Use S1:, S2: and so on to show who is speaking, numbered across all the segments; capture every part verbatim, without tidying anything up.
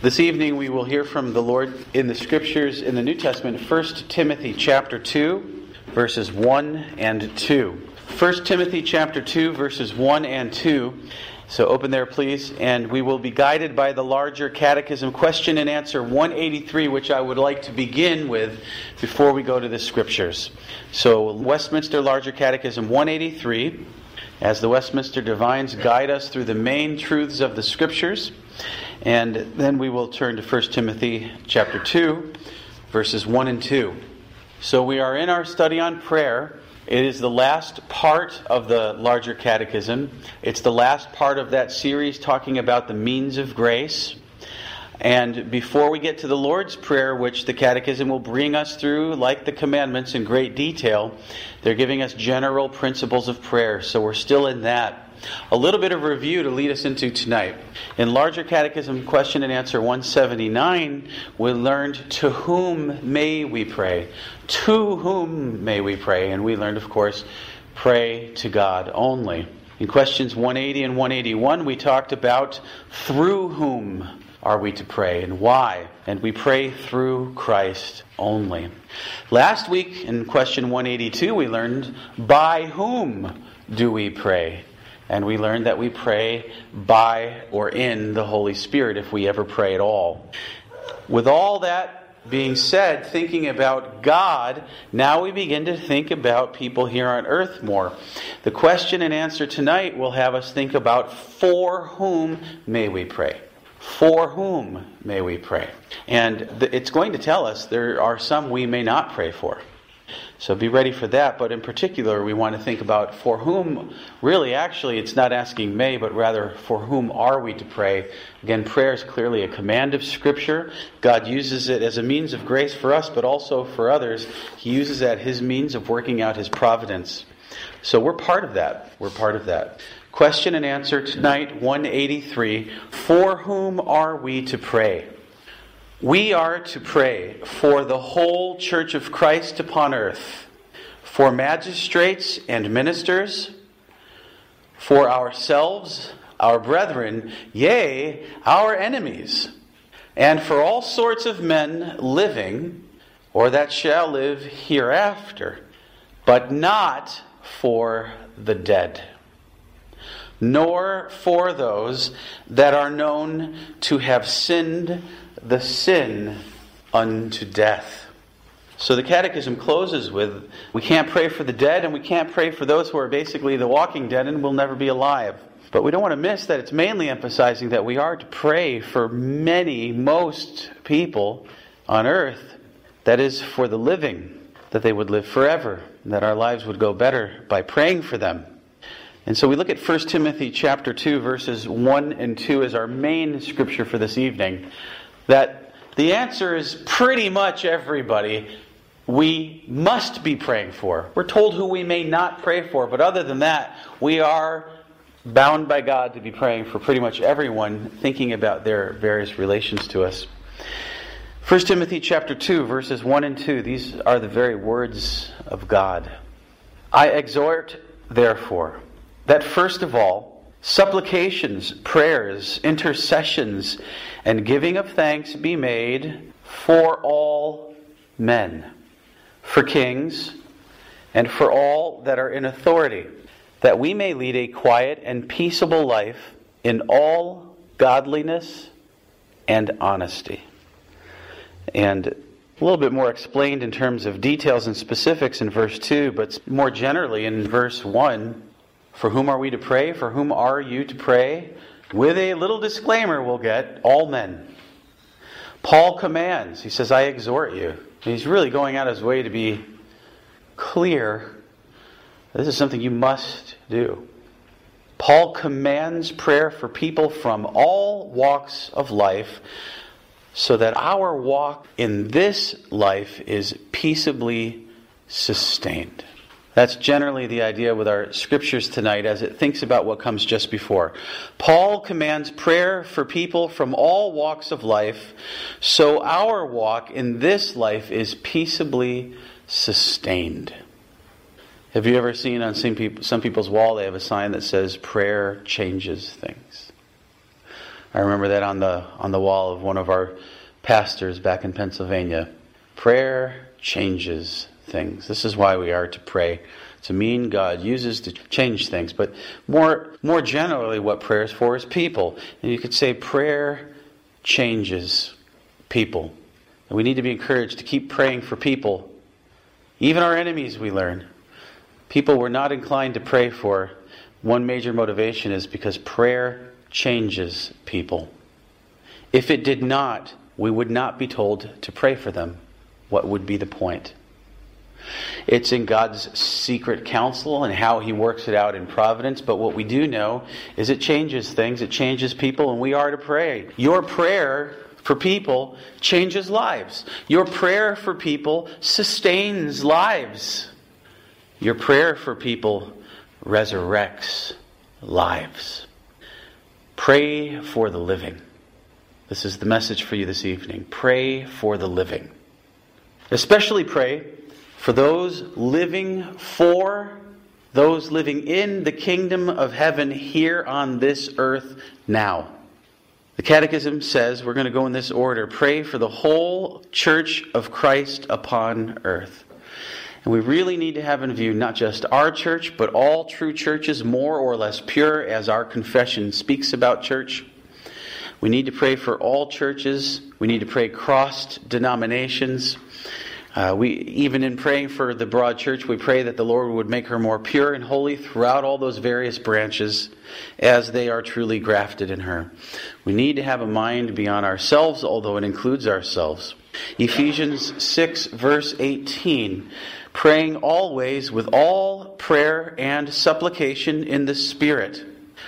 S1: This evening we will hear from the Lord in the Scriptures in the New Testament, First Timothy chapter two, verses one and two. First Timothy chapter two, verses one and two. So open there, please, and we will be guided by the larger catechism question and answer one eighty-three, which I would like to begin with before we go to the Scriptures. So Westminster Larger Catechism one eighty-three, as the Westminster Divines guide us through the main truths of the Scriptures. And then we will turn to First Timothy chapter two, verses one and two. So we are in our study on prayer. It is the last part of the larger catechism. It's the last part of that series talking about the means of grace. And before we get to the Lord's Prayer, which the catechism will bring us through, like the commandments, in great detail, they're giving us general principles of prayer. So we're still in that. A little bit of review to lead us into tonight. In Larger Catechism Question and Answer one seventy-nine, we learned, to whom may we pray? To whom may we pray? And we learned, of course, pray to God only. In questions one eighty and one eighty-one, we talked about through whom are we to pray and why? And we pray through Christ only. Last week, in question one eighty-two, we learned, by whom do we pray? And we learned that we pray by or in the Holy Spirit if we ever pray at all. With all that being said, thinking about God, now we begin to think about people here on earth more. The question and answer tonight will have us think about, for whom may we pray? For whom may we pray? And it's going to tell us there are some we may not pray for. So be ready for that. But in particular, we want to think about for whom, really, actually, it's not asking may, but rather for whom are we to pray? Again, prayer is clearly a command of Scripture. God uses it as a means of grace for us, but also for others. He uses that His means of working out His providence. So we're part of that. We're part of that. Question and answer tonight, one eighty-three. For whom are we to pray? We are to pray for the whole Church of Christ upon earth, for magistrates and ministers, for ourselves, our brethren, yea, our enemies, and for all sorts of men living, or that shall live hereafter, but not for the dead, nor for those that are known to have sinned the sin unto death. So the Catechism closes with, we can't pray for the dead and we can't pray for those who are basically the walking dead and will never be alive. But we don't want to miss that it's mainly emphasizing that we are to pray for many, most people on earth. That is, for the living, that they would live forever, and that our lives would go better by praying for them. And so we look at First Timothy chapter two, verses one and two as our main scripture for this evening. That the answer is pretty much everybody we must be praying for. We're told who we may not pray for, but other than that, we are bound by God to be praying for pretty much everyone, thinking about their various relations to us. First Timothy chapter two, verses one and two, these are the very words of God. I exhort, therefore, that first of all, supplications, prayers, intercessions, and giving of thanks be made for all men, for kings, and for all that are in authority, that we may lead a quiet and peaceable life in all godliness and honesty. And a little bit more explained in terms of details and specifics in verse two, but more generally in verse one, for whom are we to pray? For whom are you to pray? With a little disclaimer we'll get, all men. Paul commands, he says, I exhort you. And he's really going out of his way to be clear. This is something you must do. Paul commands prayer for people from all walks of life, so that our walk in this life is peaceably sustained. That's generally the idea with our scriptures tonight as it thinks about what comes just before. Paul commands prayer for people from all walks of life, so our walk in this life is peaceably sustained. Have you ever seen on some people's wall, they have a sign that says, prayer changes things? I remember that on the on the wall of one of our pastors back in Pennsylvania. Prayer changes things. This is why we are to pray. It's a mean God uses to change things. But more more generally, what prayer is for is people. And you could say prayer changes people. And we need to be encouraged to keep praying for people. Even our enemies, we learn. People we're not inclined to pray for. One major motivation is because prayer changes people. If it did not, we would not be told to pray for them. What would be the point? It's in God's secret counsel and how He works it out in providence. But what we do know is it changes things. It changes people, and we are to pray. Your prayer for people changes lives. Your prayer for people sustains lives. Your prayer for people resurrects lives. Pray for the living. This is the message for you this evening. Pray for the living. Especially pray for those living for, those living in the kingdom of heaven here on this earth now. The Catechism says, we're going to go in this order, pray for the whole church of Christ upon earth. And we really need to have in view not just our church, but all true churches, more or less pure, as our confession speaks about church. We need to pray for all churches. We need to pray crossed denominations. Uh, we even in praying for the broad church, we pray that the Lord would make her more pure and holy throughout all those various branches as they are truly grafted in her. We need to have a mind beyond ourselves, although it includes ourselves. Ephesians six, verse eighteen, praying always with all prayer and supplication in the Spirit,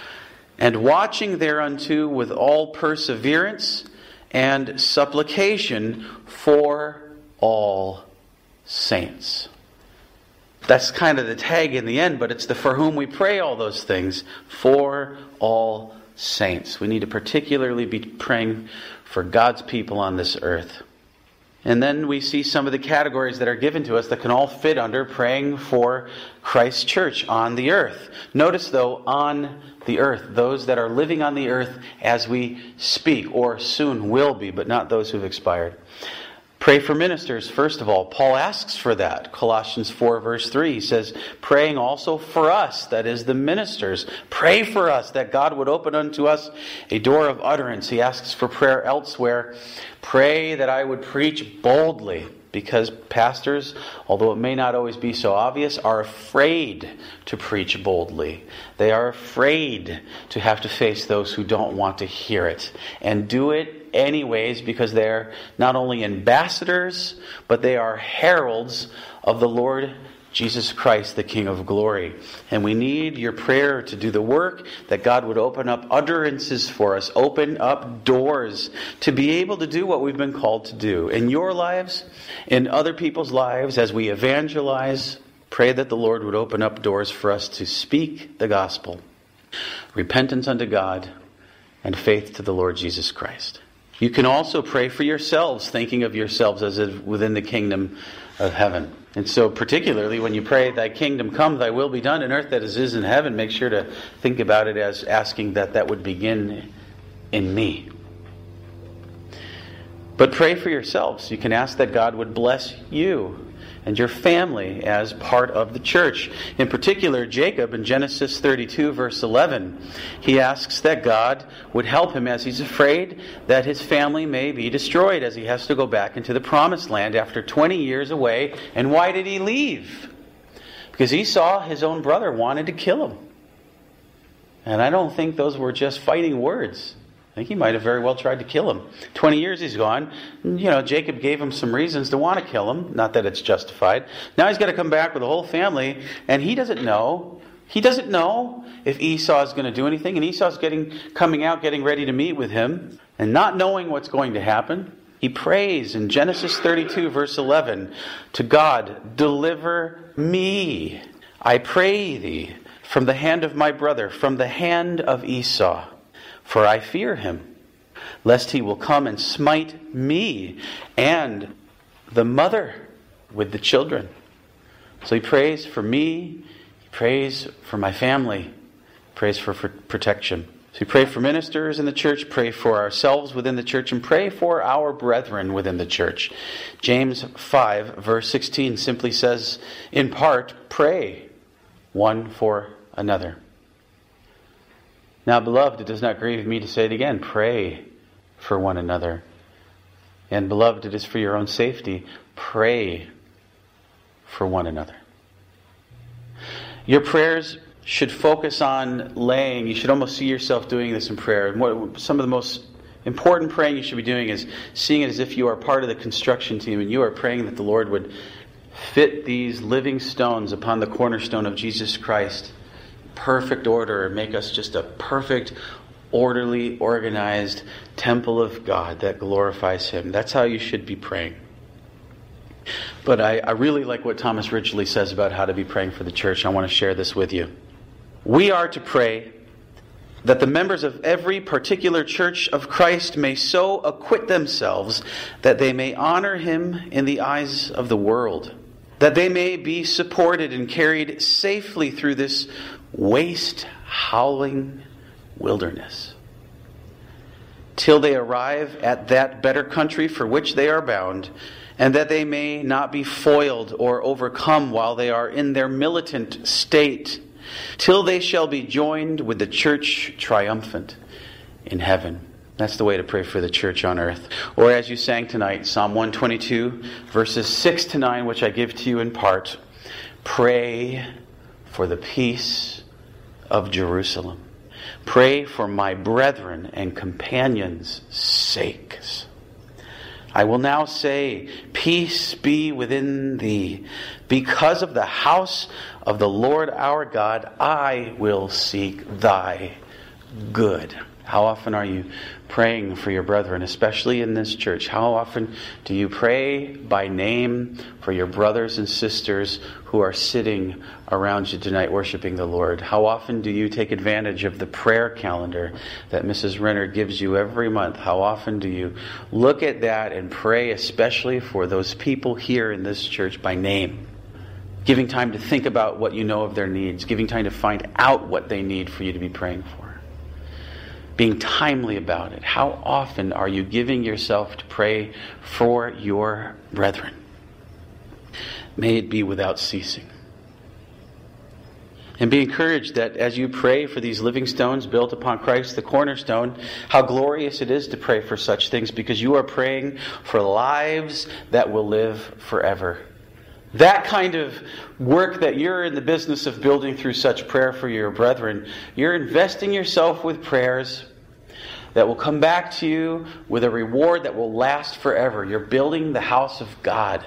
S1: and watching thereunto with all perseverance and supplication for all saints. That's kind of the tag in the end, but it's the for whom we pray all those things. For all saints. We need to particularly be praying for God's people on this earth. And then we see some of the categories that are given to us that can all fit under praying for Christ's church on the earth. Notice though, on the earth, those that are living on the earth as we speak, or soon will be, but not those who've expired. Pray for ministers, first of all. Paul asks for that. Colossians four, verse three, he says, praying also for us, that is the ministers. Pray for us, that God would open unto us a door of utterance. He asks for prayer elsewhere. Pray that I would preach boldly, because pastors, although it may not always be so obvious, are afraid to preach boldly. They are afraid to have to face those who don't want to hear it, and do it anyways, because they're not only ambassadors, but they are heralds of the Lord Jesus Christ, the King of glory. And we need your prayer to do the work, that God would open up utterances for us, open up doors to be able to do what we've been called to do in your lives, in other people's lives, as we evangelize. Pray that the Lord would open up doors for us to speak the gospel, repentance unto God, and faith to the Lord Jesus Christ. You can also pray for yourselves, thinking of yourselves as if within the kingdom of heaven. And so particularly when you pray, thy kingdom come, thy will be done in earth as it is in heaven, make sure to think about it as asking that that would begin in me. But pray for yourselves. You can ask that God would bless you and your family as part of the church. In particular, Jacob in Genesis thirty-two, verse eleven, he asks that God would help him as he's afraid that his family may be destroyed as he has to go back into the promised land after twenty years away. And why did he leave? Because he saw his own brother wanted to kill him. And I don't think those were just fighting words. I think he might have very well tried to kill him. Twenty years he's gone. You know, Jacob gave him some reasons to want to kill him. Not that it's justified. Now he's got to come back with the whole family. And he doesn't know. He doesn't know if Esau is going to do anything. And Esau's getting, coming out, getting ready to meet with him. And not knowing what's going to happen, he prays in Genesis thirty-two, verse eleven, to God, deliver me, I pray thee, from the hand of my brother, from the hand of Esau. For I fear him, lest he will come and smite me and the mother with the children. So he prays for me, he prays for my family, he prays for, for protection. So we pray for ministers in the church, pray for ourselves within the church, and pray for our brethren within the church. James five, verse sixteen simply says, in part, pray one for another. Now, beloved, it does not grieve me to say it again, pray for one another. And beloved, it is for your own safety, pray for one another. Your prayers should focus on laying. You should almost see yourself doing this in prayer. And what, some of the most important praying you should be doing is seeing it as if you are part of the construction team and you are praying that the Lord would fit these living stones upon the cornerstone of Jesus Christ, perfect order, and make us just a perfect, orderly, organized temple of God that glorifies Him. That's how you should be praying. But I, I really like what Thomas Ridgely says about how to be praying for the church. I want to share this with you. We are to pray that the members of every particular church of Christ may so acquit themselves that they may honor Him in the eyes of the world, that they may be supported and carried safely through this waste, howling wilderness, till they arrive at that better country for which they are bound, and that they may not be foiled or overcome while they are in their militant state, till they shall be joined with the church triumphant in heaven. That's the way to pray for the church on earth. Or as you sang tonight, Psalm one twenty-two, verses six to nine, which I give to you in part, pray for the peace of Jerusalem. Pray for my brethren and companions' sakes. I will now say, peace be within thee. Because of the house of the Lord our God, I will seek thy good. How often are you praying for your brethren, especially in this church? How often do you pray by name for your brothers and sisters who are sitting around you tonight worshiping the Lord? How often do you take advantage of the prayer calendar that Missus Renner gives you every month? How often do you look at that and pray especially for those people here in this church by name? Giving time to think about what you know of their needs. Giving time to find out what they need for you to be praying for. Being timely about it. How often are you giving yourself to pray for your brethren? May it be without ceasing. And be encouraged that as you pray for these living stones built upon Christ, the cornerstone, how glorious it is to pray for such things, because you are praying for lives that will live forever. That kind of work that you're in the business of building through such prayer for your brethren, you're investing yourself with prayers that will come back to you with a reward that will last forever. You're building the house of God.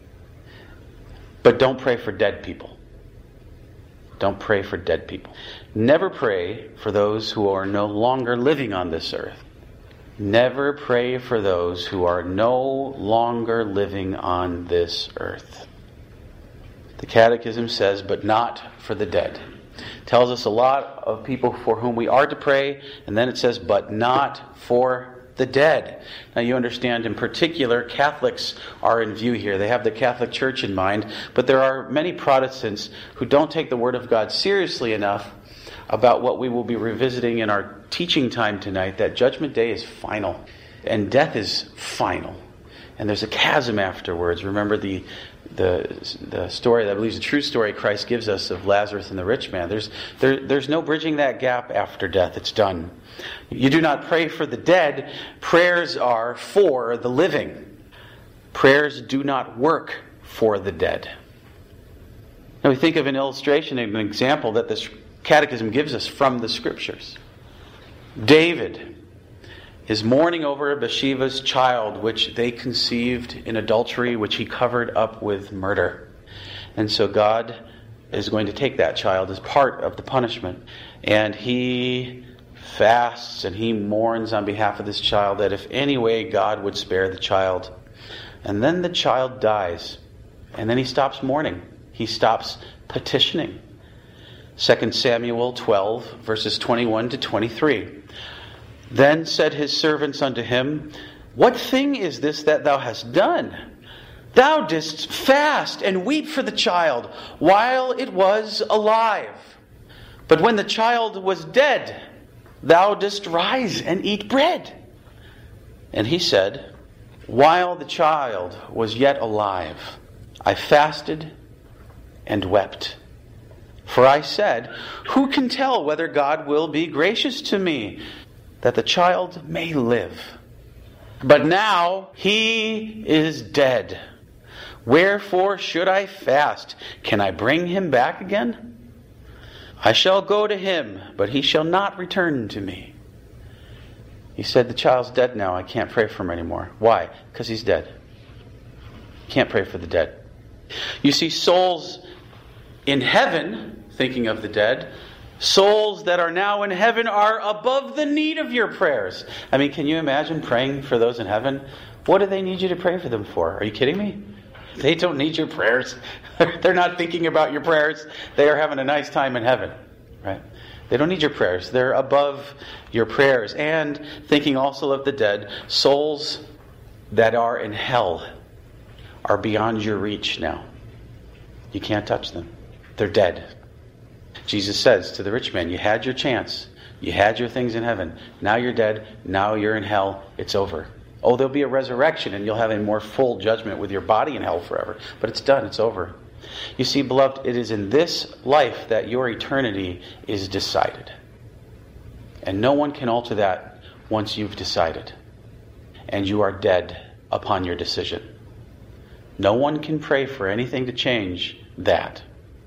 S1: But don't pray for dead people. Don't pray for dead people. Never pray for those who are no longer living on this earth. Never pray for those who are no longer living on this earth. The Catechism says, but not for the dead. It tells us a lot of people for whom we are to pray, and then it says, but not for the dead. Now you understand, in particular, Catholics are in view here. They have the Catholic Church in mind, but there are many Protestants who don't take the Word of God seriously enough about what we will be revisiting in our teaching time tonight, that Judgment Day is final, and death is final. And there's a chasm afterwards. Remember the the the story that I believe is a true story Christ gives us of Lazarus and the rich man. There's there, there's no bridging that gap after death. It's done. You do not pray for the dead. Prayers are for the living. Prayers do not work for the dead. Now we think of an illustration, an example that this Catechism gives us from the Scriptures. David is mourning over Bathsheba's child, which they conceived in adultery, which he covered up with murder. And so God is going to take that child as part of the punishment. And he fasts and he mourns on behalf of this child, that if any way God would spare the child. And then the child dies. And then he stops mourning. He stops petitioning. Second Samuel twelve, verses twenty-one to twenty-three. Then said his servants unto him, what thing is this that thou hast done? Thou didst fast and weep for the child while it was alive. But when the child was dead, thou dost rise and eat bread. And he said, while the child was yet alive, I fasted and wept. For I said, who can tell whether God will be gracious to me, that the child may live? But now he is dead. Wherefore should I fast? Can I bring him back again? I shall go to him, but he shall not return to me. He said, the child's dead now. I can't pray for him anymore. Why? Because he's dead. Can't pray for the dead. You see, souls in heaven, thinking of the dead, souls that are now in heaven are above the need of your prayers. I mean, can you imagine praying for those in heaven? What do they need you to pray for them for? Are you kidding me? They don't need your prayers. They're not thinking about your prayers. They are having a nice time in heaven, right? They don't need your prayers. They're above your prayers. And thinking also of the dead, souls that are in hell are beyond your reach now. You can't touch them. They're dead. Jesus says to the rich man, you had your chance. You had your things in heaven. Now you're dead. Now you're in hell. It's over. Oh, there'll be a resurrection and you'll have a more full judgment with your body in hell forever. But it's done. It's over. You see, beloved, it is in this life that your eternity is decided. And no one can alter that once you've decided. And you are dead upon your decision. No one can pray for anything to change that.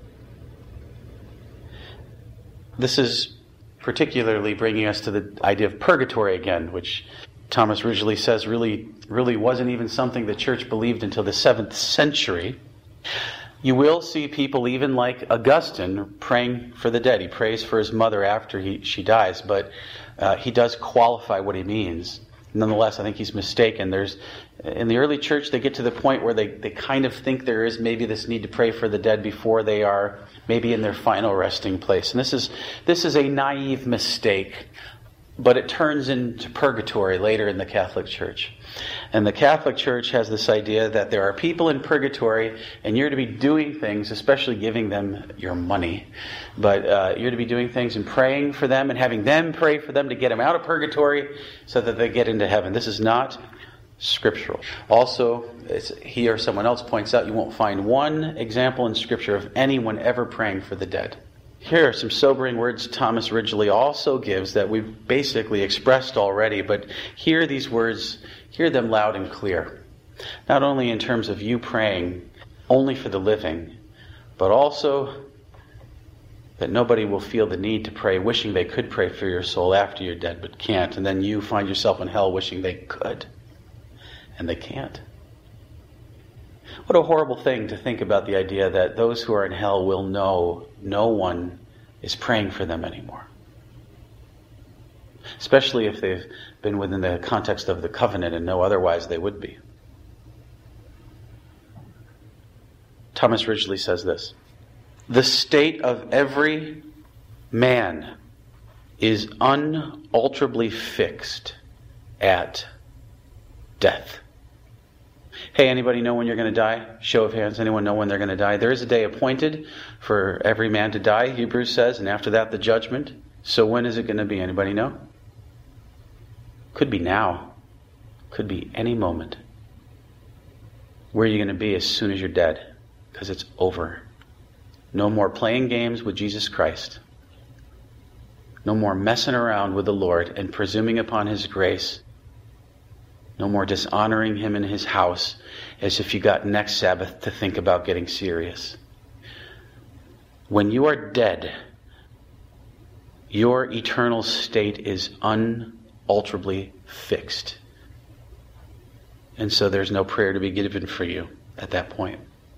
S1: This is particularly bringing us to the idea of purgatory again, which Thomas Ridgely says really, really wasn't even something the church believed until the seventh century. You will see people even like Augustine praying for the dead. He prays for his mother after he, she dies, but uh, he does qualify what he means. Nonetheless, I think he's mistaken. There's in the early church, they get to the point where they, they kind of think there is maybe this need to pray for the dead before they are maybe in their final resting place. And this is this is a naive mistake. But it turns into purgatory later in the Catholic Church. And the Catholic Church has this idea that there are people in purgatory and you're to be doing things, especially giving them your money. But uh, you're to be doing things and praying for them and having them pray for them to get them out of purgatory so that they get into heaven. This is not scriptural. Also, as he or someone else points out, you won't find one example in Scripture of anyone ever praying for the dead. Here are some sobering words Thomas Ridgely also gives that we've basically expressed already, but hear these words, hear them loud and clear. Not only in terms of you praying only for the living, but also that nobody will feel the need to pray, wishing they could pray for your soul after you're dead, but can't, and then you find yourself in hell wishing they could, and they can't. What a horrible thing to think about the idea that those who are in hell will know no one is praying for them anymore. Especially if they've been within the context of the covenant and know otherwise they would be. Thomas Ridgely says this: the state of every man is unalterably fixed at death. Hey, anybody know when you're going to die? Show of hands. Anyone know when they're going to die? There is a day appointed for every man to die, Hebrews says, and after that the judgment. So when is it going to be? Anybody know? Could be now. Could be any moment. Where are you going to be as soon as you're dead? Because it's over. No more playing games with Jesus Christ. No more messing around with the Lord and presuming upon His grace. No more dishonoring Him in His house as if you got next Sabbath to think about getting serious. When you are dead, your eternal state is unalterably fixed. And so there's no prayer to be given for you at that point.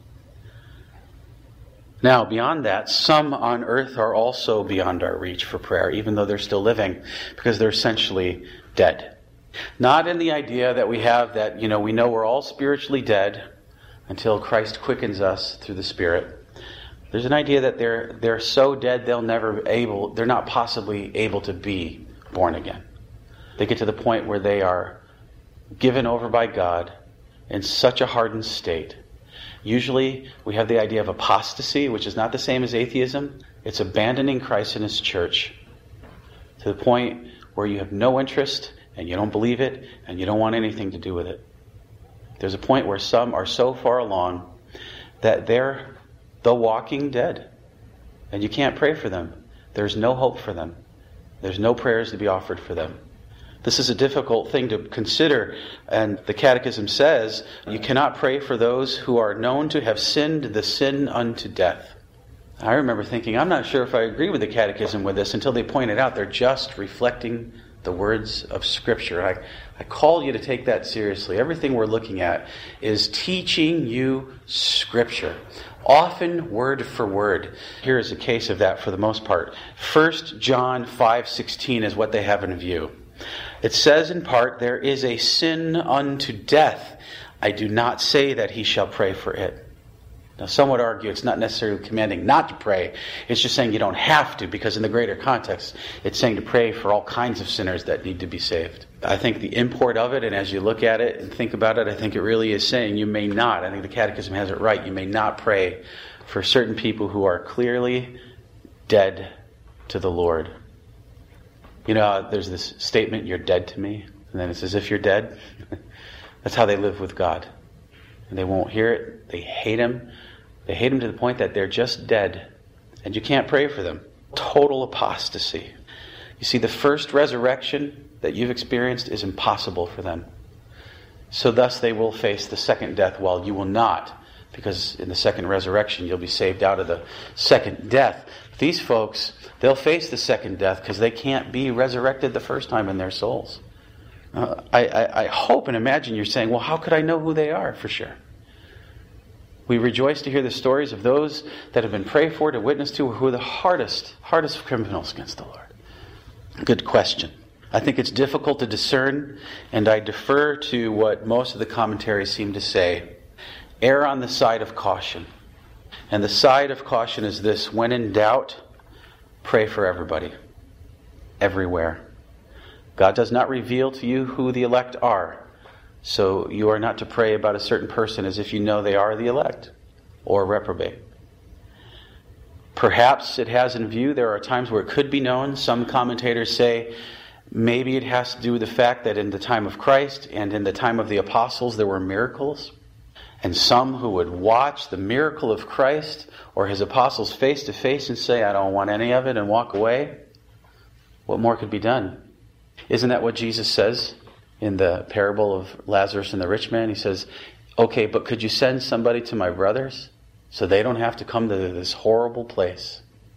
S1: Now, beyond that, some on earth are also beyond our reach for prayer, even though they're still living, because they're essentially dead. Not in the idea that we have that, you know, we know we're all spiritually dead until Christ quickens us through the Spirit. There's an idea that they're they're so dead they'll never able, they're not possibly able to be born again. They get to the point where they are given over by God in such a hardened state. Usually we have the idea of apostasy, which is not the same as atheism. It's abandoning Christ and His church to the point where you have no interest and you don't believe it and you don't want anything to do with it. There's a point where some are so far along that they're the walking dead. And you can't pray for them. There's no hope for them. There's no prayers to be offered for them. This is a difficult thing to consider, and the Catechism says you cannot pray for those who are known to have sinned the sin unto death. I remember thinking, I'm not sure if I agree with the Catechism with this, until they pointed out they're just reflecting the words of Scripture. I, I call you to take that seriously. Everything we're looking at is teaching you Scripture, often word for word. Here is a case of that for the most part. First John five sixteen is what they have in view. It says in part, there is a sin unto death. I do not say that he shall pray for it. Now some would argue it's not necessarily commanding not to pray. It's just saying you don't have to, because in the greater context, it's saying to pray for all kinds of sinners that need to be saved. I think the import of it, and as you look at it and think about it, I think it really is saying you may not. I think the Catechism has it right. You may not pray for certain people who are clearly dead to the Lord. You know, there's this statement, you're dead to me. And then it's as if you're dead. That's how they live with God. And they won't hear it. They hate Him. They hate Him to the point that they're just dead. And you can't pray for them. Total apostasy. You see, the first resurrection that you've experienced is impossible for them. So thus they will face the second death, while you will not. Because in the second resurrection, you'll be saved out of the second death. These folks, they'll face the second death because they can't be resurrected the first time in their souls. Uh, I, I, I hope and imagine you're saying, well, how could I know who they are for sure? We rejoice to hear the stories of those that have been prayed for, to witness to, who are the hardest, hardest criminals against the Lord. Good question. I think it's difficult to discern, and I defer to what most of the commentaries seem to say. Err on the side of caution. And the side of caution is this: when in doubt, pray for everybody, everywhere. God does not reveal to you who the elect are, so you are not to pray about a certain person as if you know they are the elect or reprobate. Perhaps it has in view, there are times where it could be known. Some commentators say maybe it has to do with the fact that in the time of Christ and in the time of the apostles there were miracles. And some who would watch the miracle of Christ or His apostles face to face and say, I don't want any of it, and walk away. What more could be done? Isn't that what Jesus says in the parable of Lazarus and the rich man? He says, okay, but could you send somebody to my brothers so they don't have to come to this horrible place?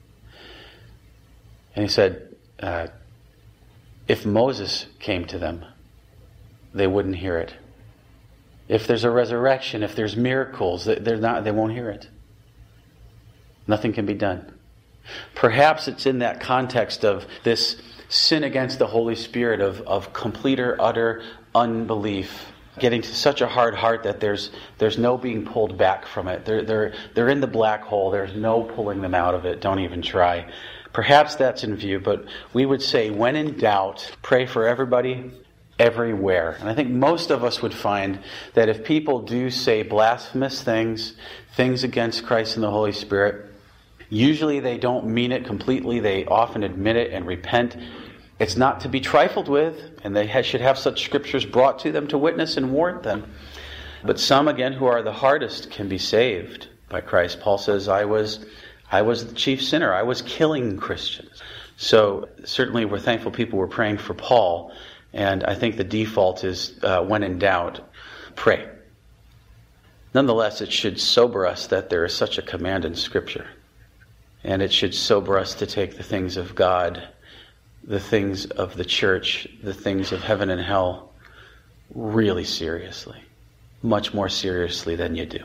S1: And he said, uh, if Moses came to them, they wouldn't hear it. If there's a resurrection, if there's miracles, they're not, they won't hear it. Nothing can be done. Perhaps it's in that context of this sin against the Holy Spirit, of, of complete or utter unbelief, getting to such a hard heart that there's there's no being pulled back from it. They're they're they're in the black hole. There's no pulling them out of it. Don't even try. Perhaps that's in view, but we would say, when in doubt, pray for everybody, everywhere. And I think most of us would find that if people do say blasphemous things, things against Christ and the Holy Spirit, usually they don't mean it completely. They often admit it and repent. It's not to be trifled with, and they should have such scriptures brought to them to witness and warn them. But some, again, who are the hardest can be saved by Christ. Paul says, I was I was the chief sinner. I was killing Christians. So certainly we're thankful people were praying for Paul. And I think the default is, uh, when in doubt, pray. Nonetheless, it should sober us that there is such a command in Scripture. And it should sober us to take the things of God, the things of the church, the things of heaven and hell, really seriously. Much more seriously than you do.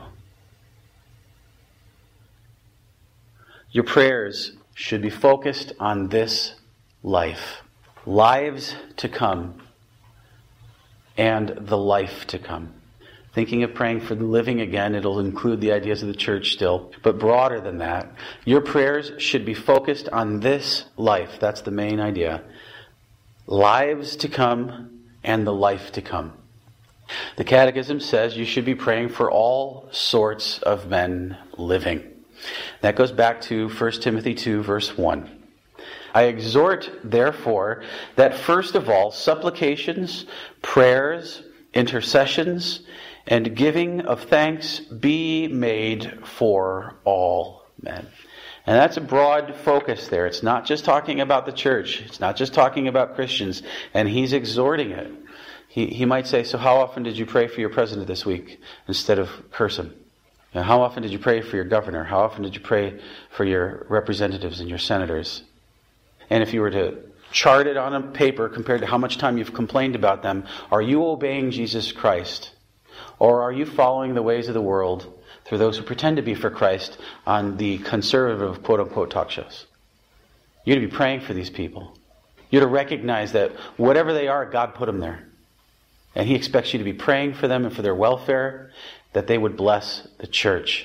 S1: Your prayers should be focused on this life. Lives to come and the life to come. Thinking of praying for the living again, it'll include the ideas of the church still. But broader than that, your prayers should be focused on this life. That's the main idea. Lives to come and the life to come. The Catechism says you should be praying for all sorts of men living. That goes back to First Timothy two, verse one. I exhort, therefore, that first of all, supplications, prayers, intercessions, and giving of thanks be made for all men. And that's a broad focus there. It's not just talking about the church. It's not just talking about Christians. And he's exhorting it. He, he might say, so how often did you pray for your president this week instead of curse him? You know, how often did you pray for your governor? How often did you pray for your representatives and your senators? And if you were to chart it on a paper compared to how much time you've complained about them, are you obeying Jesus Christ? Or are you following the ways of the world through those who pretend to be for Christ on the conservative quote-unquote talk shows? You're to be praying for these people. You're to recognize that whatever they are, God put them there. And He expects you to be praying for them and for their welfare, that they would bless the church.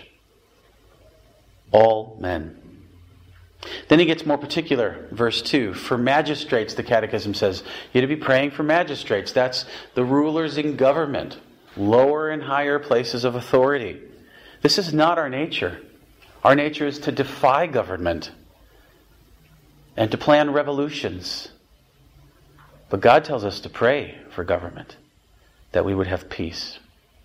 S1: All men. Then he gets more particular, verse two. For magistrates, the Catechism says, you're to be praying for magistrates. That's the rulers in government, lower and higher places of authority. This is not our nature. Our nature is to defy government and to plan revolutions. But God tells us to pray for government, that we would have peace.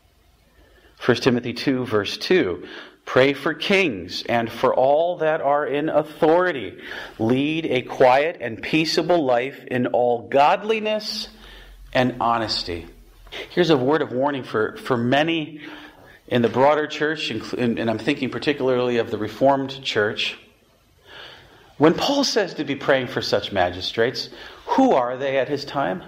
S1: First Timothy two, verse two. Pray for kings and for all that are in authority. Lead a quiet and peaceable life in all godliness and honesty. Here's a word of warning for, for many in the broader church, and I'm thinking particularly of the Reformed church. When Paul says to be praying for such magistrates, who are they at his time?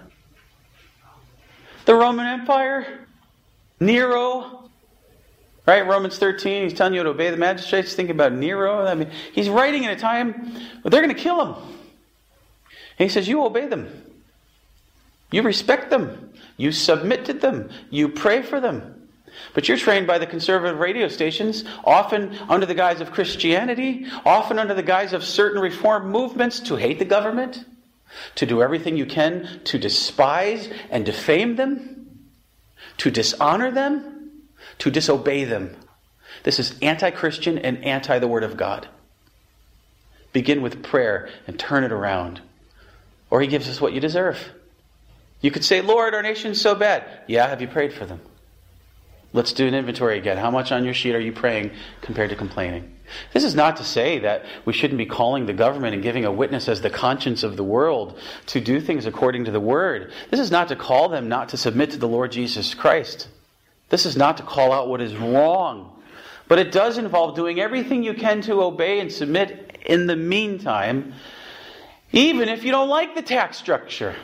S1: The Roman Empire? Nero? Right, Romans thirteen, he's telling you to obey the magistrates. Think about Nero. I mean, he's writing in a time where they're going to kill him. And he says, you obey them. You respect them. You submit to them. You pray for them. But you're trained by the conservative radio stations, often under the guise of Christianity, often under the guise of certain reform movements, to hate the government, to do everything you can to despise and defame them, to dishonor them, to disobey them. This is anti-Christian and anti the Word of God. Begin with prayer and turn it around. Or He gives us what you deserve. You could say, Lord, our nation's so bad. Yeah, have you prayed for them? Let's do an inventory again. How much on your sheet are you praying compared to complaining? This is not to say that we shouldn't be calling the government and giving a witness as the conscience of the world to do things according to the Word. This is not to call them not to submit to the Lord Jesus Christ. This is not to call out what is wrong. But it does involve doing everything you can to obey and submit in the meantime, even if you don't like the tax structure.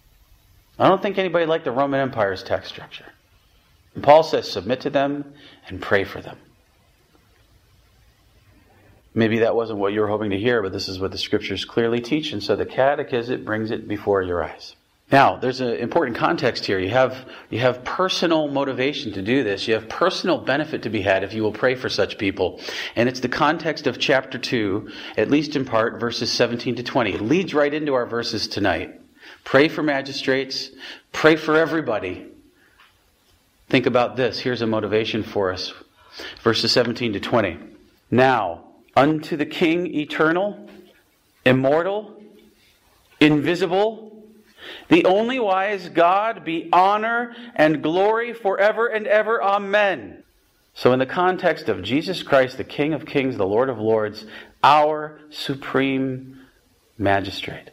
S1: I don't think anybody liked the Roman Empire's tax structure. And Paul says, submit to them and pray for them. Maybe that wasn't what you were hoping to hear, but this is what the Scriptures clearly teach, and so the Catechism brings it before your eyes. Now, there's an important context here. You have you have personal motivation to do this. You have personal benefit to be had if you will pray for such people. And it's the context of chapter two, at least in part, verses seventeen to twenty. It leads right into our verses tonight. Pray for magistrates. Pray for everybody. Think about this. Here's a motivation for us. Verses seventeen to twenty. Now, unto the King eternal, immortal, invisible, the only wise God, be honor and glory forever and ever. Amen. So in the context of Jesus Christ, the King of kings, the Lord of lords, our supreme magistrate.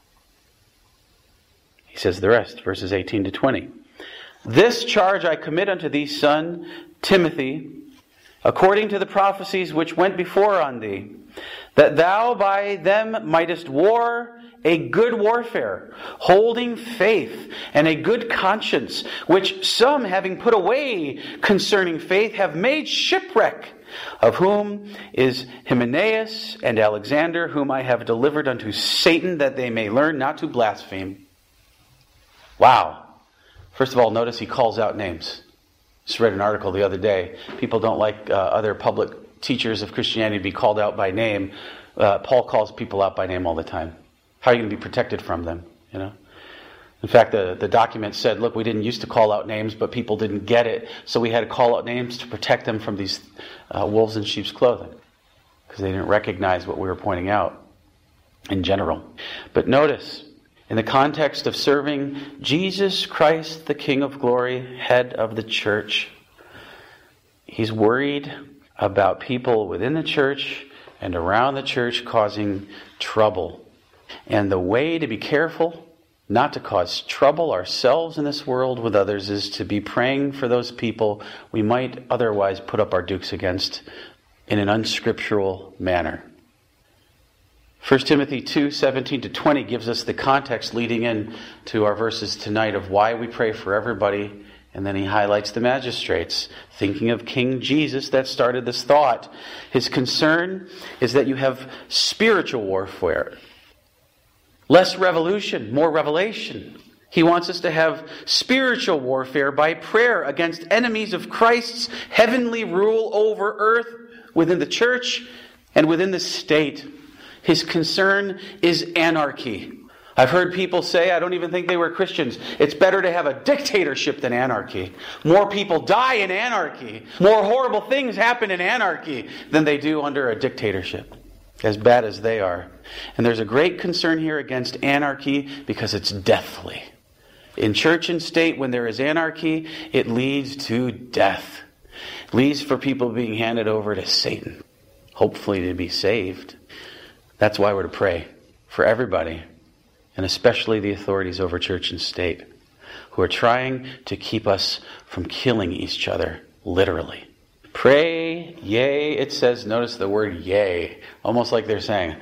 S1: He says the rest, verses eighteen to twenty. This charge I commit unto thee, son, Timothy, according to the prophecies which went before on thee, that thou by them mightest war a good warfare, holding faith and a good conscience, which some, having put away concerning faith, have made shipwreck, of whom is Hymenaeus and Alexander, whom I have delivered unto Satan, that they may learn not to blaspheme. Wow. First of all, notice he calls out names. Just read an article the other day. People don't like uh, other public teachers of Christianity to be called out by name. Uh, Paul calls people out by name all the time. How are you going to be protected from them? You know. In fact, the, the document said, look, we didn't used to call out names, but people didn't get it, so we had to call out names to protect them from these uh, wolves in sheep's clothing, because they didn't recognize what we were pointing out. in general. But notice, in the context of serving Jesus Christ, the King of Glory, head of the church, he's worried about people within the church and around the church causing trouble. And the way to be careful not to cause trouble ourselves in this world with others is to be praying for those people we might otherwise put up our dukes against in an unscriptural manner. First Timothy two, seventeen to twenty gives us the context leading in to our verses tonight of why we pray for everybody. And then he highlights the magistrates. Thinking of King Jesus, that started this thought. His concern is that you have spiritual warfare. Less revolution, more revelation. He wants us to have spiritual warfare by prayer against enemies of Christ's heavenly rule over earth within the church and within the state. His concern is anarchy. I've heard people say, I don't even think they were Christians, it's better to have a dictatorship than anarchy. More people die in anarchy. More horrible things happen in anarchy than they do under a dictatorship, as bad as they are. And there's a great concern here against anarchy because it's deathly. In church and state, when there is anarchy, it leads to death. It leads for people being handed over to Satan, hopefully to be saved. That's why we're to pray for everybody, and especially the authorities over church and state, who are trying to keep us from killing each other, literally. Pray, yea, it says, notice the word yea, almost like they're saying,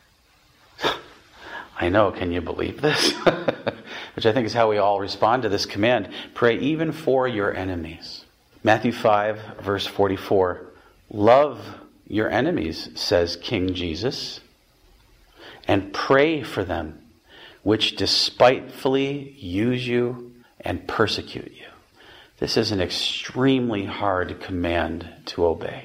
S1: I know, can you believe this? Which I think is how we all respond to this command. Pray even for your enemies. Matthew five, verse forty-four. Love your enemies, says King Jesus, and pray for them which despitefully use you and persecute you. This is an extremely hard command to obey.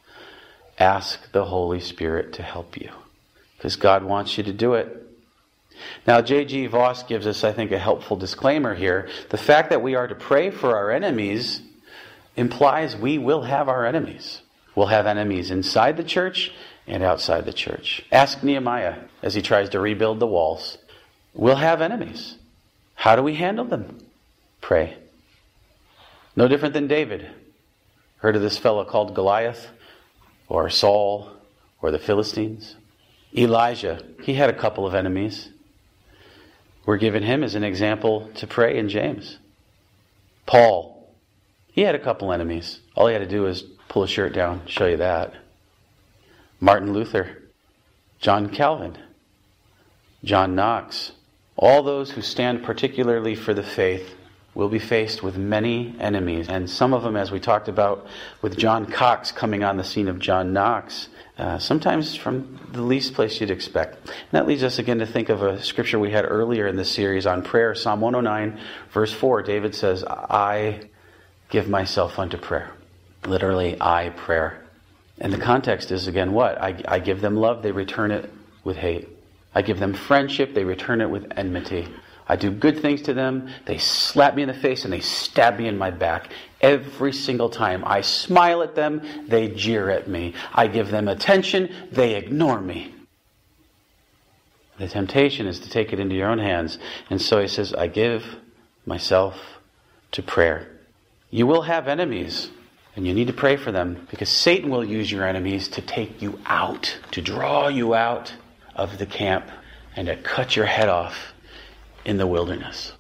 S1: Ask the Holy Spirit to help you, because God wants you to do it. Now, J G Voss gives us, I think, a helpful disclaimer here. The fact that we are to pray for our enemies implies we will have our enemies. We'll have enemies inside the church and outside the church. Ask Nehemiah as he tries to rebuild the walls. We'll have enemies. How do we handle them? Pray. No different than David. Heard of this fellow called Goliath? Or Saul? Or the Philistines? Elijah, he had a couple of enemies. We're given him as an example to pray in James. Paul, he had a couple enemies. All he had to do was pull his shirt down, show you that. Martin Luther, John Calvin, John Knox, all those who stand particularly for the faith will be faced with many enemies. And some of them, as we talked about with John Cox coming on the scene of John Knox, uh, sometimes from the least place you'd expect. And that leads us again to think of a scripture we had earlier in this series on prayer. Psalm one oh nine, verse four, David says, I give myself unto prayer. Literally, I prayer. And the context is, again, what? I, I give them love, they return it with hate. I give them friendship, they return it with enmity. I do good things to them, they slap me in the face and they stab me in my back. Every single time I smile at them, they jeer at me. I give them attention, they ignore me. The temptation is to take it into your own hands. And so he says, I give myself to prayer. You will have enemies, and you need to pray for them, because Satan will use your enemies to take you out, to draw you out of the camp and to cut your head off in the wilderness.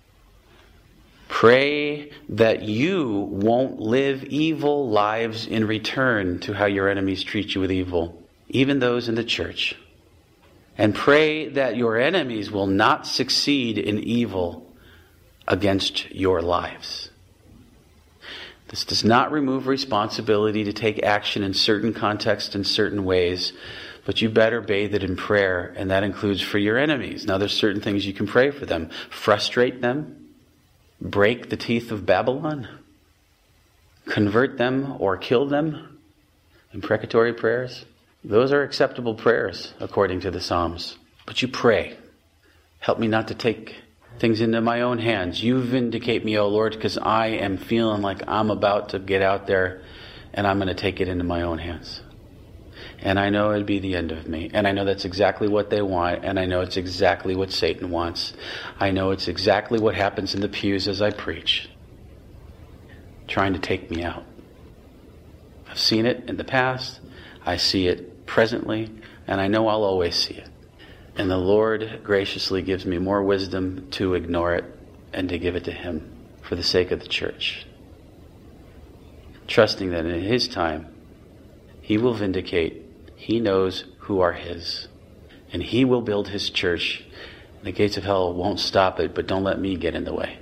S1: Pray that you won't live evil lives in return to how your enemies treat you with evil, even those in the church. And pray that your enemies will not succeed in evil against your lives. This does not remove responsibility to take action in certain contexts and certain ways, but you better bathe it in prayer, and that includes for your enemies. Now, there's certain things you can pray for them. Frustrate them, break the teeth of Babylon, convert them or kill them, imprecatory prayers. Those are acceptable prayers according to the Psalms. But you pray, help me not to take things into my own hands. You vindicate me, O Lord, because I am feeling like I'm about to get out there and I'm going to take it into my own hands. And I know it'd be the end of me. And I know that's exactly what they want. And I know it's exactly what Satan wants. I know it's exactly what happens in the pews as I preach, trying to take me out. I've seen it in the past. I see it presently. And I know I'll always see it. And the Lord graciously gives me more wisdom to ignore it and to give it to Him for the sake of the church. Trusting that in His time, He will vindicate. He knows who are His. And He will build His church. The gates of hell won't stop it, but don't let me get in the way.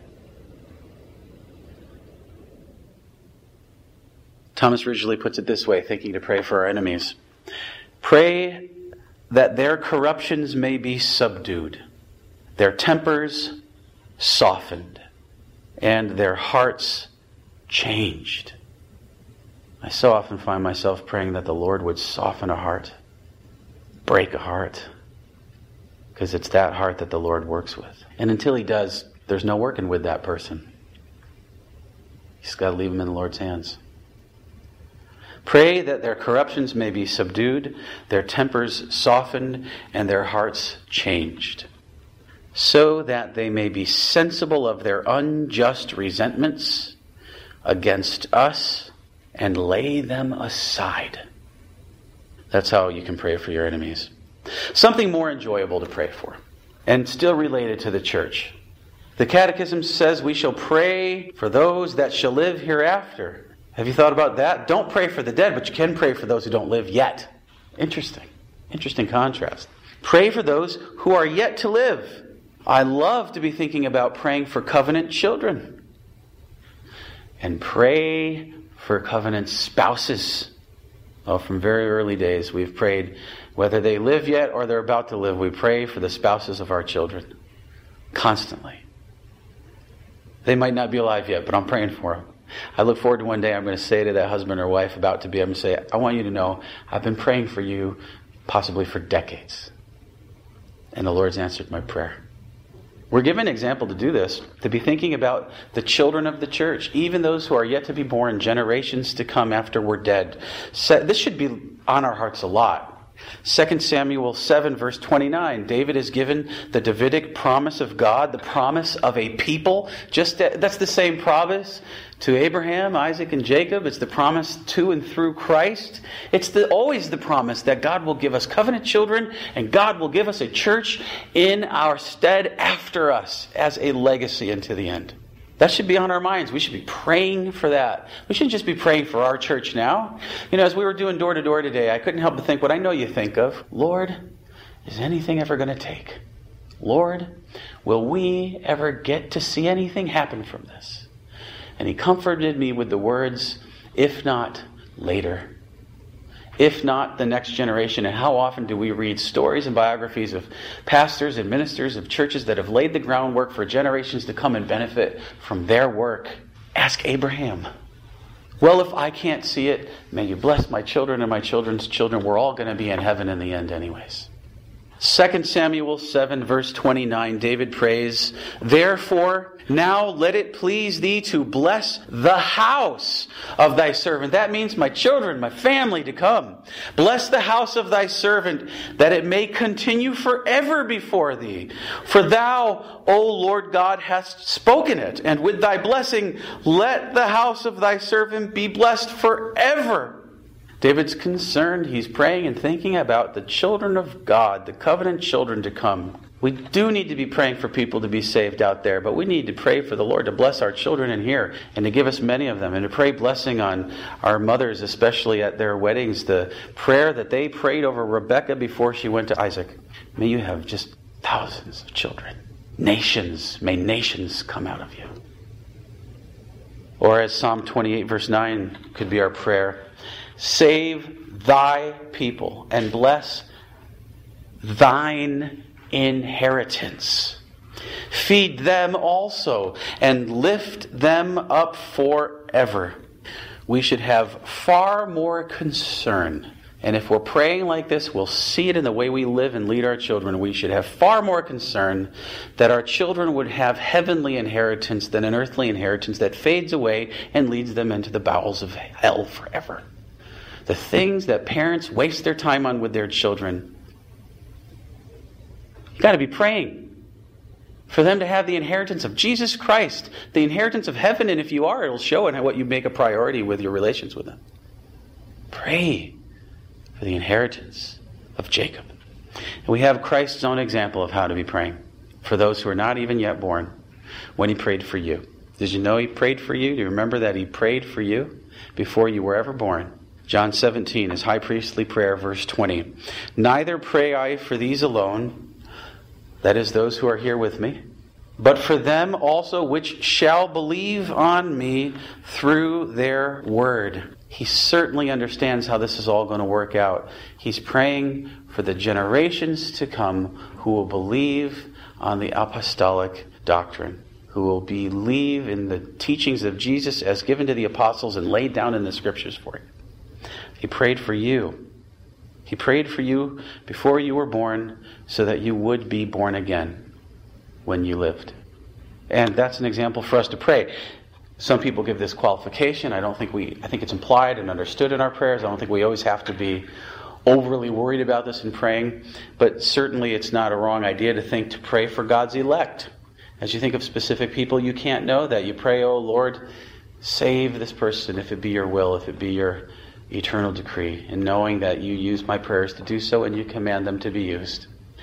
S1: Thomas Ridgely puts it this way, thinking to pray for our enemies. Pray that their corruptions may be subdued, their tempers softened, and their hearts changed. I so often find myself praying that the Lord would soften a heart, break a heart, because it's that heart that the Lord works with. And until He does, there's no working with that person. You just got to leave them in the Lord's hands. Pray that their corruptions may be subdued, their tempers softened, and their hearts changed, so that they may be sensible of their unjust resentments against us and lay them aside. That's how you can pray for your enemies. Something more enjoyable to pray for, and still related to the church. The Catechism says we shall pray for those that shall live hereafter. Have you thought about that? Don't pray for the dead, but you can pray for those who don't live yet. Interesting. Interesting contrast. Pray for those who are yet to live. I love to be thinking about praying for covenant children. And pray for covenant spouses. Oh, from very early days, we've prayed, whether they live yet or they're about to live, we pray for the spouses of our children. Constantly. They might not be alive yet, but I'm praying for them. I look forward to one day I'm going to say to that husband or wife about to be, I'm going to say, I want you to know I've been praying for you possibly for decades. And the Lord's answered my prayer. We're given an example to do this, to be thinking about the children of the church, even those who are yet to be born, generations to come after we're dead. This should be on our hearts a lot. Second Samuel seven, verse twenty-nine. David is given the Davidic promise of God, the promise of a people. Just that, that's the same promise to Abraham, Isaac, and Jacob. It's the promise to and through Christ. It's the, always the promise that God will give us covenant children and God will give us a church in our stead after us as a legacy into the end. That should be on our minds. We should be praying for that. We shouldn't just be praying for our church now. You know, as we were doing door to door today, I couldn't help but think what I know you think of. Lord, is anything ever going to take? Lord, will we ever get to see anything happen from this? And He comforted me with the words, if not, later. If not, the next generation. And how often do we read stories and biographies of pastors and ministers of churches that have laid the groundwork for generations to come and benefit from their work? Ask Abraham. Well, if I can't see it, may you bless my children and my children's children. We're all going to be in heaven in the end anyways. Second Samuel seven, verse twenty-nine, David prays, therefore, now let it please thee to bless the house of thy servant. That means my children, my family to come. Bless the house of thy servant, that it may continue forever before thee. For thou, O Lord God, hast spoken it, and with thy blessing, let the house of thy servant be blessed forever. David's concerned. He's praying and thinking about the children of God, the covenant children to come. We do need to be praying for people to be saved out there, but we need to pray for the Lord to bless our children in here and to give us many of them, and to pray blessing on our mothers, especially at their weddings. The prayer that they prayed over Rebekah before she went to Isaac. May you have just thousands of children. Nations, may nations come out of you. Or as Psalm twenty-eight verse nine could be our prayer, save thy people and bless thine inheritance. Feed them also and lift them up forever. We should have far more concern. And if we're praying like this, we'll see it in the way we live and lead our children. We should have far more concern that our children would have heavenly inheritance than an earthly inheritance that fades away and leads them into the bowels of hell forever. The things that parents waste their time on with their children. You've got to be praying for them to have the inheritance of Jesus Christ, the inheritance of heaven, and if you are, it'll show in what you make a priority with your relations with them. Pray for the inheritance of Jacob. And we have Christ's own example of how to be praying for those who are not even yet born when he prayed for you. Did you know he prayed for you? Do you remember that he prayed for you before you were ever born? John seventeen, his high priestly prayer, verse twenty. Neither pray I for these alone, that is, those who are here with me, but for them also which shall believe on me through their word. He certainly understands how this is all going to work out. He's praying for the generations to come who will believe on the apostolic doctrine, who will believe in the teachings of Jesus as given to the apostles and laid down in the scriptures for you. He prayed for you. He prayed for you before you were born so that you would be born again when you lived. And that's an example for us to pray. Some people give this qualification. I don't think we, I think it's implied and understood in our prayers. I don't think we always have to be overly worried about this in praying. But certainly it's not a wrong idea to think to pray for God's elect. As you think of specific people you can't know, that you pray, oh Lord, save this person if it be your will, if it be your eternal decree, and knowing that you use my prayers to do so and you command them to be used.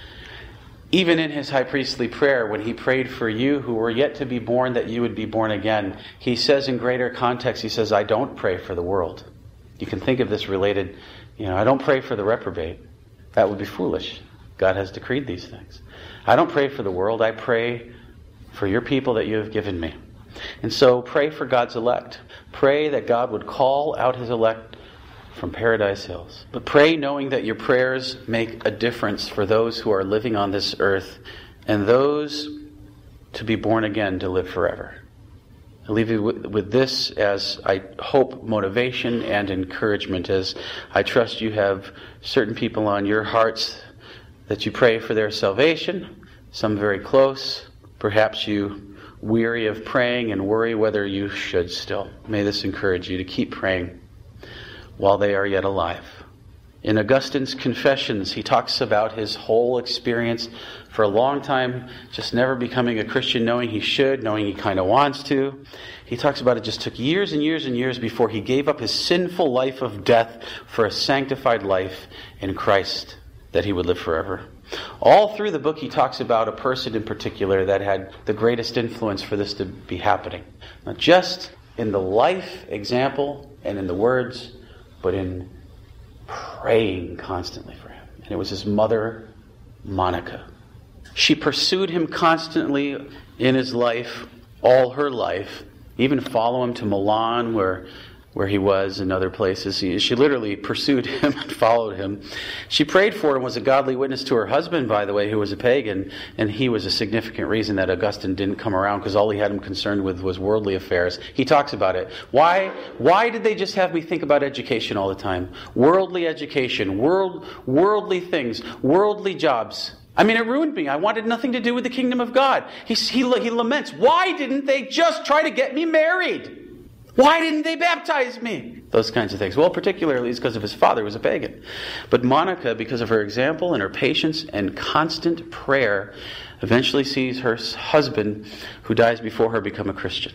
S1: Even in his high priestly prayer, when he prayed for you who were yet to be born, that you would be born again, he says in greater context, he says, I don't pray for the world. You can think of this related, you know, I don't pray for the reprobate. That would be foolish. God has decreed these things. I don't pray for the world. I pray for your people that you have given me. And so pray for God's elect. Pray that God would call out his elect from Paradise Hills. But pray knowing that your prayers make a difference for those who are living on this earth and those to be born again to live forever. I leave you with this as, I hope, motivation and encouragement, as I trust you have certain people on your hearts that you pray for their salvation, some very close. Perhaps you weary of praying and worry whether you should still. May this encourage you to keep praying while they are yet alive. In Augustine's Confessions, he talks about his whole experience for a long time, just never becoming a Christian, knowing he should, knowing he kind of wants to. He talks about it just took years and years and years before he gave up his sinful life of death for a sanctified life in Christ, that he would live forever. All through the book he talks about a person in particular that had the greatest influence for this to be happening. Not just in the life example and in the words, but in praying constantly for him. And it was his mother, Monica. She pursued him constantly in his life, all her life, even follow him to Milan, where where he was, and other places. He, she literally pursued him and followed him. She prayed for him, was a godly witness to her husband, by the way, who was a pagan, and he was a significant reason that Augustine didn't come around, because all he had him concerned with was worldly affairs. He talks about it. Why, why did they just have me think about education all the time? Worldly education, world, worldly things, worldly jobs. I mean, it ruined me. I wanted nothing to do with the kingdom of God. He, he, he laments, why didn't they just try to get me married? Why didn't they baptize me? Those kinds of things. Well, particularly it's because of his father, who was a pagan. But Monica, because of her example and her patience and constant prayer, eventually sees her husband, who dies before her, become a Christian.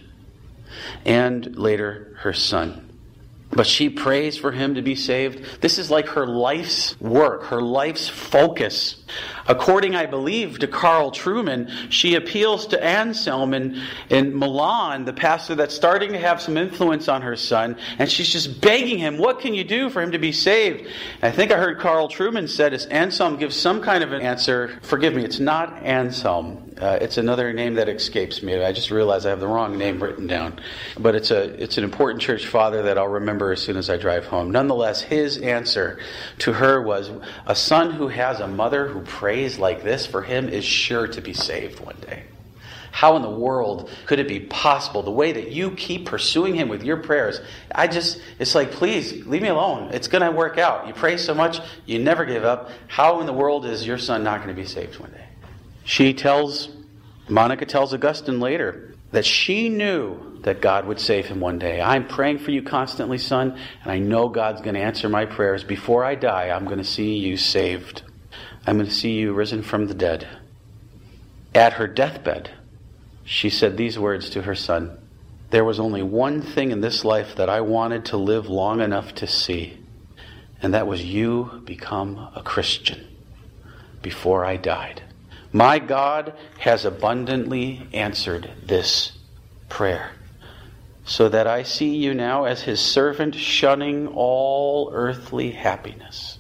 S1: And later, her son. But she prays for him to be saved. This is like her life's work, her life's focus. According, I believe, to Carl Trueman, she appeals to Anselm in, in Milan, the pastor that's starting to have some influence on her son, and she's just begging him, what can you do for him to be saved? And I think I heard Carl Trueman said, as Anselm gives some kind of an answer, forgive me, it's not Anselm. Uh, it's another name that escapes me. I just realized I have the wrong name written down. But it's a it's an important church father that I'll remember as soon as I drive home. Nonetheless, his answer to her was, a son who has a mother who prays like this for him is sure to be saved one day. How in the world could it be possible? The way that you keep pursuing him with your prayers, I just, it's like, please, leave me alone. It's going to work out. You pray so much, you never give up. How in the world is your son not going to be saved one day? She tells, Monica tells Augustine later, that she knew that God would save him one day. I'm praying for you constantly, son, and I know God's going to answer my prayers. Before I die, I'm going to see you saved. I'm going to see you risen from the dead. At her deathbed, she said these words to her son. There was only one thing in this life that I wanted to live long enough to see, and that was you become a Christian before I died. My God has abundantly answered this prayer, so that I see you now as his servant, shunning all earthly happiness.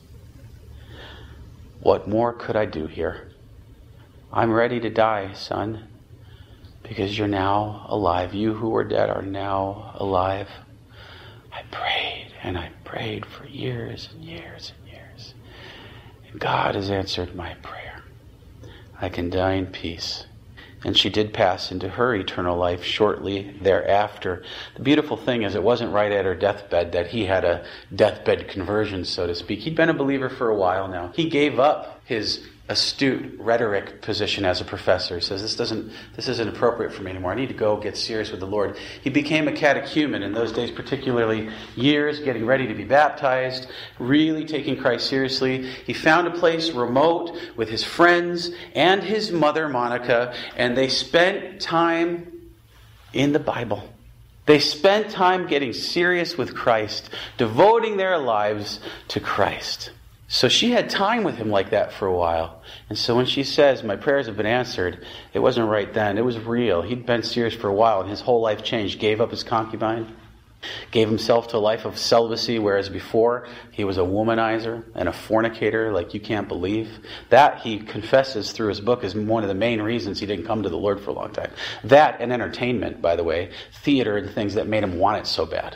S1: What more could I do here? I'm ready to die, son, because you're now alive. You who were dead are now alive. I prayed and I prayed for years and years and years, and God has answered my prayer. I can die in peace. And she did pass into her eternal life shortly thereafter. The beautiful thing is, it wasn't right at her deathbed that he had a deathbed conversion, so to speak. He'd been a believer for a while now. He gave up his astute rhetoric position as a professor. He says, this doesn't, this isn't appropriate for me anymore. I need to go get serious with the Lord. He became a catechumen in those days, particularly years, getting ready to be baptized, really taking Christ seriously. He found a place remote with his friends and his mother, Monica, and they spent time in the Bible. They spent time getting serious with Christ, devoting their lives to Christ. So she had time with him like that for a while. And so when she says, my prayers have been answered, it wasn't right then. It was real. He'd been serious for a while, and his whole life changed. Gave up his concubine. Gave himself to a life of celibacy, whereas before he was a womanizer and a fornicator like you can't believe. That he confesses through his book is one of the main reasons he didn't come to the Lord for a long time. That and entertainment, by the way. Theater and things that made him want it so bad.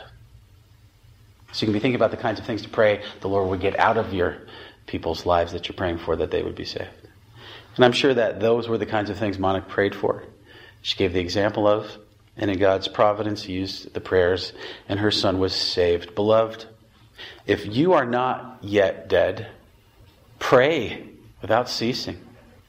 S1: So you can be thinking about the kinds of things to pray the Lord would get out of your people's lives that you're praying for, that they would be saved. And I'm sure that those were the kinds of things Monica prayed for. She gave the example of, and in God's providence he used the prayers, and her son was saved. Beloved, if you are not yet dead, pray without ceasing.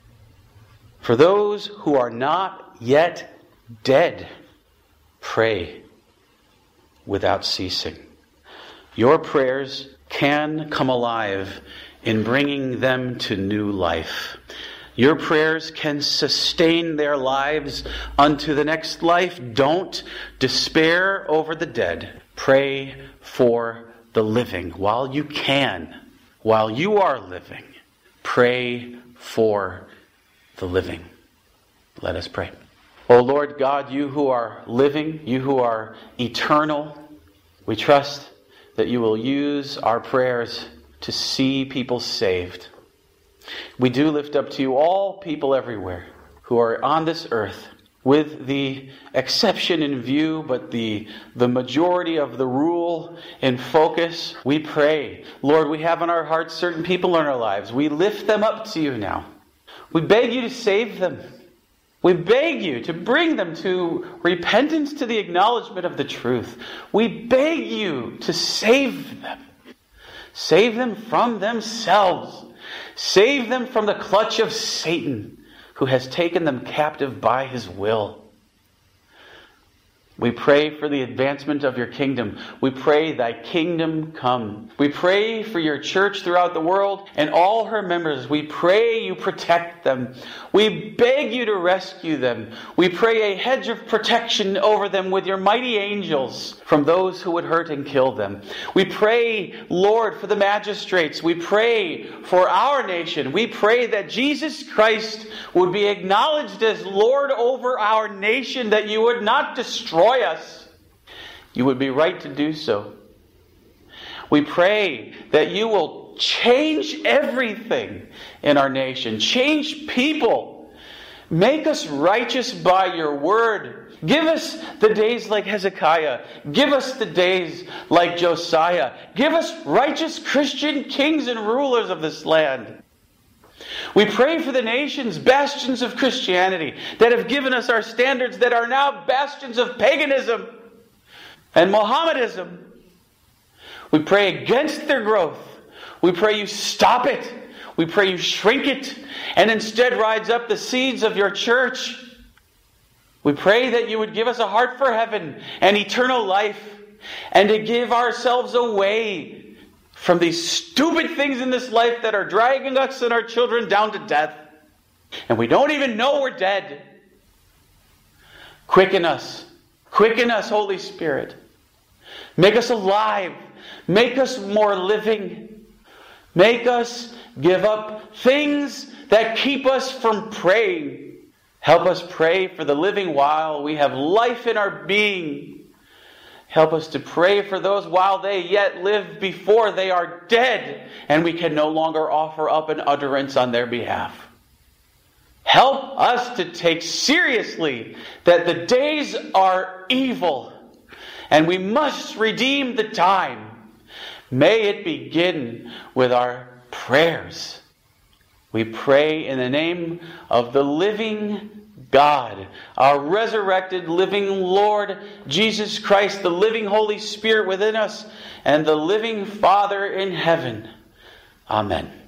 S1: For those who are not yet dead, pray without ceasing. Your prayers can come alive in bringing them to new life. Your prayers can sustain their lives unto the next life. Don't despair over the dead. Pray for the living while you can. While you are living, pray for the living. Let us pray. O Lord God, you who are living, you who are eternal, we trust that you will use our prayers to see people saved. We do lift up to you all people everywhere who are on this earth, with the exception in view, but the, the majority of the rule in focus. We pray, Lord, we have in our hearts certain people in our lives. We lift them up to you now. We beg you to save them. We beg you to bring them to repentance, to the acknowledgement of the truth. We beg you to save them. Save them from themselves. Save them from the clutch of Satan, who has taken them captive by his will. We pray for the advancement of your kingdom. We pray thy kingdom come. We pray for your church throughout the world and all her members. We pray you protect them. We beg you to rescue them. We pray a hedge of protection over them with your mighty angels from those who would hurt and kill them. We pray, Lord, for the magistrates. We pray for our nation. We pray that Jesus Christ would be acknowledged as Lord over our nation, that you would not destroy us. You would be right to do so. We pray that you will change everything in our nation. Change people. Make us righteous by your word. Give us the days like Hezekiah. Give us the days like Josiah. Give us righteous Christian kings and rulers of this land. We pray for the nations, bastions of Christianity, that have given us our standards, that are now bastions of paganism and Mohammedanism. We pray against their growth. We pray you stop it. We pray you shrink it, and instead rise up the seeds of your church. We pray that you would give us a heart for heaven and eternal life, and to give ourselves away from these stupid things in this life that are dragging us and our children down to death. And we don't even know we're dead. Quicken us. Quicken us, Holy Spirit. Make us alive. Make us more living. Make us give up things that keep us from praying. Help us pray for the living while we have life in our being. Help us to pray for those while they yet live before they are dead, and we can no longer offer up an utterance on their behalf. Help us to take seriously that the days are evil, and we must redeem the time. May it begin with our prayers. We pray in the name of the living God, our resurrected living Lord Jesus Christ, the living Holy Spirit within us, and the living Father in heaven. Amen.